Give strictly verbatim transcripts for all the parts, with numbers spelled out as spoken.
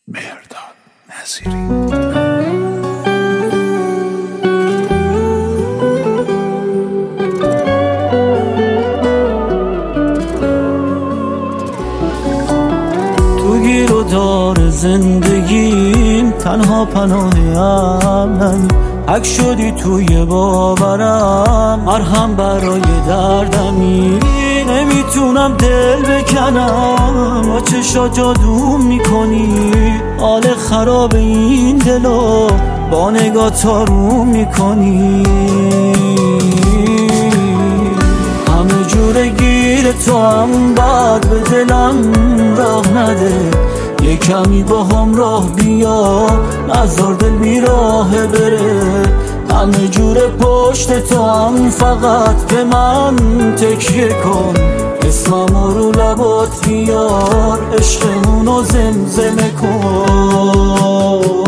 مهرداد نظیری. تو گیر و دار زندگیم تنها پناه امنی، حک شدی توی باورم، مرهم برای دردمی. نمیتونم دل بکنم، با چشا جادو میکنی، حال خراب این دلو با نگاه تارو میکنی. همه جور گیر تو هم بعد به دلم راه نده، یه کمی با هم راه بیا، نذار دل بیراه بره. همه جور پشت تو هم فقط به من تکیه کن، اسمم رو لبات بیار، عشقمونو زمزمه کن.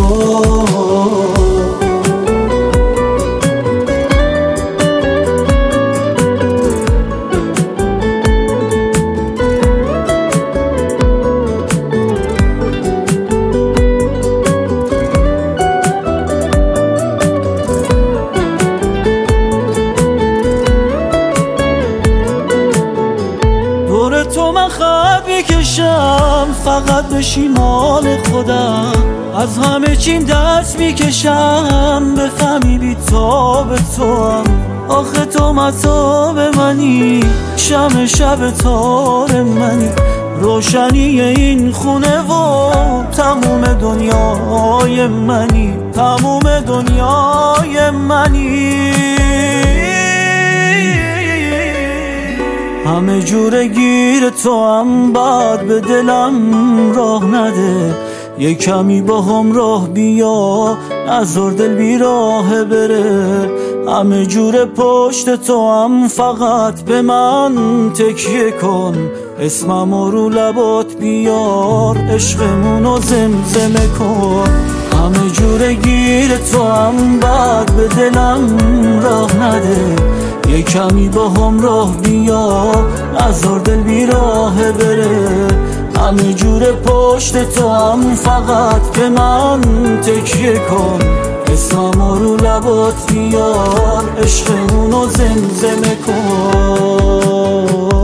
تو من خط میکشم فقط بشی مال خودم، از همه چیم دست میکشم بفهمی بی تاب تو هم. آخه تو مطاب منی، شم شب تار منی، روشنی این خونه و تموم دنیای منی، تموم دنیای منی. همه جور گیر تو هم بعد به دلم راه نده، یه کمی با هم راه بیا، نذار دل بیراه بره. همه جور پشت تو هم فقط به من تکیه کن، اسمم رو لبات بیار، عشقمونو زمزمه کن. همه جور گیر تو هم بعد به دلم راه نده، یه کمی با هم راه بیا، نذار دل بیراه بره. همه جور پشت تو هم فقط به من تکیه کن، اسمم رو لبات بیار، عشقمونو زمزمه کن.